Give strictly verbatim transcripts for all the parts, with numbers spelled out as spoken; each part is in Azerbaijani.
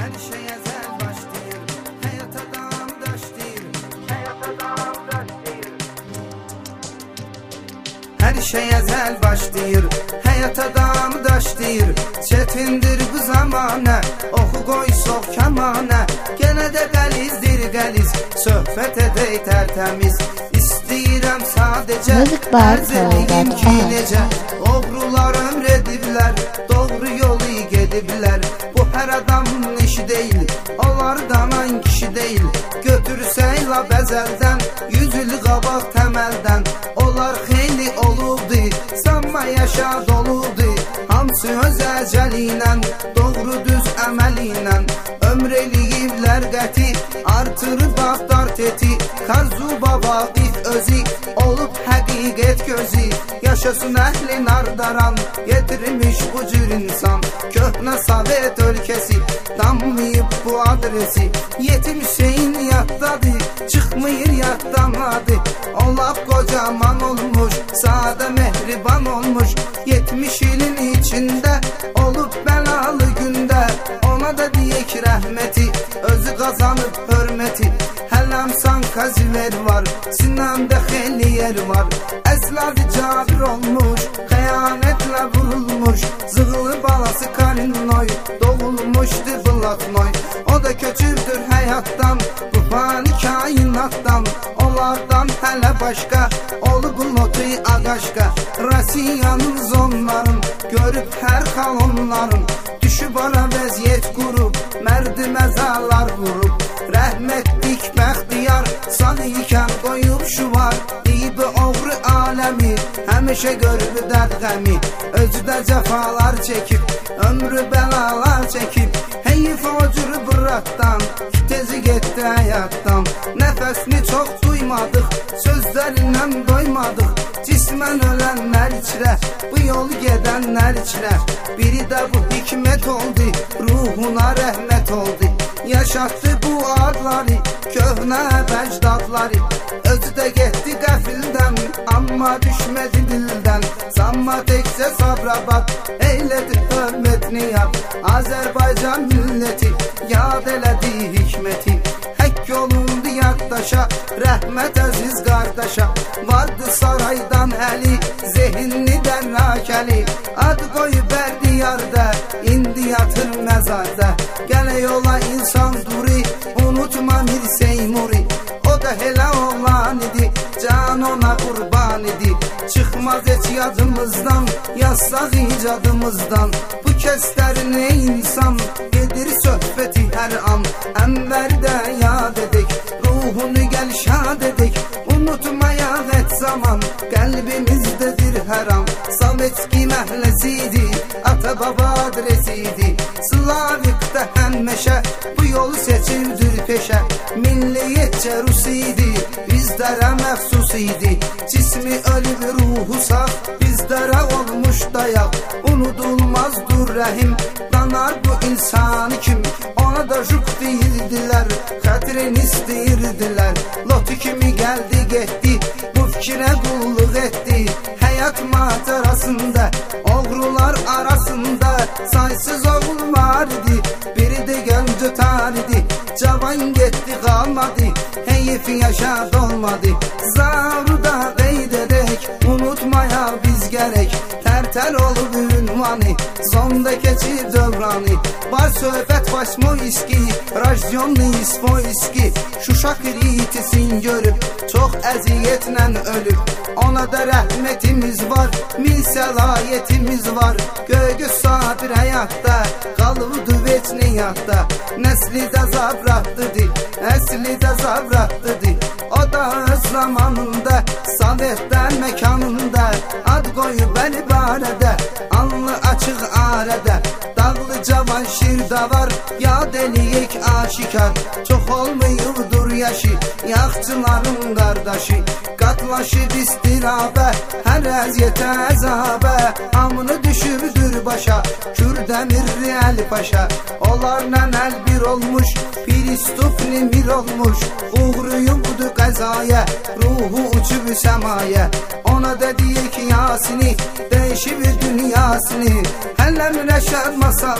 Her şey ezel başlayır, hayata dam daşlayır, hayata dam daşlayır. Her şey ezel başlayır, hayata dam daşlayır. Çetindir bu zamana, oxu qoy sox kamana. Gene de qəlizdir qəliz, söhbət edək tərtəmiz. İstəyirəm sadəcə, ərz edeyim ki necə. Oğrular ömr ediblər, doğru yolu gediblər. Bu hər adamın işi deyil, onlar danan kişi deyil. Götürsək la bəzəldən, yüz il qabaq təməldən. Onlar xeyli olubdu, sanma yaşa dolubdu. Hamısı öz əcəli ilə, doğru düz əməli ilə. Ömr eləyiblər qəti, artırıb aftar teti. Karzuba vaqif özü, olub həqiqət gözü. Yaşasın əhli nardaran, yetirmiş bu cür insan. Köhnə Sovet ölkəsi, dammayıb bu adresi. Yetim Hüseyin yaddadır, çıxmıyır yaddan adı. Olaq qocaman olmuş, sadə mehriban olmuş. Yetmiş ilin içində, olub bəlalı gündə. Ona da deyək rəhməti, özü qazanıb hörməti. Hələm Sankaziver var, Sinanda xeyli yer var. Əzladı cabir olmuş, xəyanətlə vurulmuş. Zığılı balası Karinoy, doğulmuşdu Blatnoy. O da köçürdür həyatdan, bu fani kainatdan. Onlardan hələ başqa, olub lotu ağaşqa. Rasiyanın zonların, görüb hər xal onların. Düşüb ara vəziyyət qurub, mərdi məzarlar vurub. Rəhmətlik bəxtiyar, sağ ikən qoyub şuvar. Deyib oğru aləmi, həmişə görüb dərd qəmi. Özü də cəfalar çəkib, ömrü bəlalar çəkib. Heyif o cür bıratdan, tezi getdi həyatdan. Nəfəsini çox duymadıq, sözlərindən doymadıq. Cismən ölənlər içrə, bu yolu gedənlər içrə. Biri də bu hikmət oldu, ruhuna rəhmət oldu. Yaşatdı bu adları, köhnə vəcdadları. Özü də getdi qəfildən, amma düşmədi dildən. Sanma təkcə Sabirabad, eylədi hörmətini yad. Azərbaycan milləti, yad elədi hikməti. Həkk olundu yaddaşa, rəhmət əziz qardaşa. Vardı saraydan əli, zehinlidən rakəli. Ad qoyub bərdi yarda, indi yatır məzarda. Gələ yola insan duri, unutma Mir Seymuri. O da elə oğlan idi, can ona qurban idi. Çıxmaz heç yadımızdan, yazsaq icadımızdan. Bu kəslər nə insan, gedir söhbəti hər an. Ənvərdə yad edək, ruhunu gəl şad edək. Unutmayaq et zaman, qəlbimizdədir hər an. Sovetski məhləsi ata baba adresiydi. Slavikdə həmməşə, bu yolu seçildir peşə. Milliyyətcə Rus idi, bizlərə məxsus idi. Cismi ölüb ruhu sağ, bizlərə olmuş dayaq. Unudulmazdur rəhim, danar bu insanı kim. Ona da juk deyirdilər, xətrini istəyirdilər. Lotu kimi gəldi getdi, bu fikrə qulluq etdi. Həyat macerasında, oğrular arasında saysız oğul var idi. Biri də gənc ötar idi, cavan getdi qalmadı. Heyif yaşad olmadı, zaru da qeyd edək. Unutmaya biz gərək, tərtər olub ünvanı. Sonda keçir dövranı, var söhbət Vasmoyski, Rajyonlu İsmoyski. Şuşak ritisin görüb, çox əziyyətlə ölüb. Ona da rəhmətimiz var, mil səlahiyyətimiz var. Göygöz sabir həyatda, qalıbdı veçni yadda. Nəsli də zabratlıdır, əsli də zabratlıdır. O da öz zamanında, Sovetdən məkanında. Ad qoyub əli barədə, alnı açıq arədə. Dağlı cavan şirdə var, yad eləyək aşikar. Çox olmayıbdır yaşı, yaxçıların qardaşı. Qatlaşıb istirabə, hər əziyyətə əzabə. Hamını düşübdür başa, Kürdəmirli Əli Paşa. Onlarla əl bir olmuş, Pristupni mir olmuş. Uğruyubdu qəzaya, ruhu uçub səmaya. Ona da deyək Yasini, dəyişib dünyasını. Hələm rəşər masallı,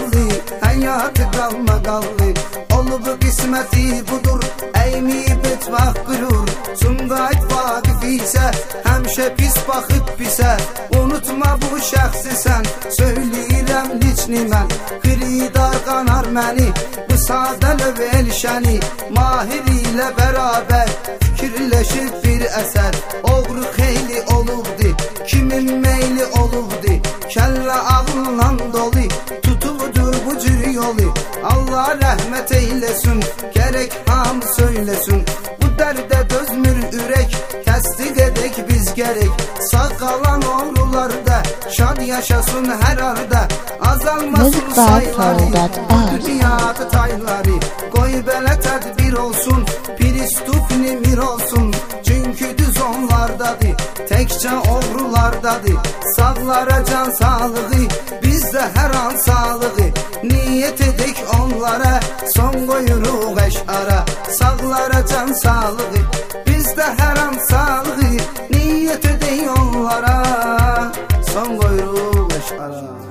hayatı qalma qallı. Olub qisməti budur, əymiyib etmək qürur. Sumqayıt vaqif isə, həmişə pis baxıb pisə. Unutma bu şəxsi sən, söyləyirəm liçni mən. Xiridar qanar məni, bu sadə löv elşəni. Mahir ilə bərabər, fikirləşib bir əsər. Oğru xeyli olubdi, kimin meyli olubdi. Kəllə ağılla dolu, tutuqdur bu cür yolu. Allah rəhmət eyləsin, gərək hamı söyləsin. Bu dərdə dözmür ürək, təsdiq edək biz gərək. Sağ qalan oğrularda, şad yaşasın hər arda. Azalmasın sayları, dünyada tayları. Qoy belə tədbir olsun, pristupni mir olsun. Çünki düz onlardadır, təkcə oğrulardadır. Sağlara can sağlığı, bizdə hər an sağlığı. Niyyət edək onlara, son qoyuruq əşara. Sağlara can sağlığı, bizdə hər an sağlığı. Niyyət edək onlara, son qoyuruq əşara.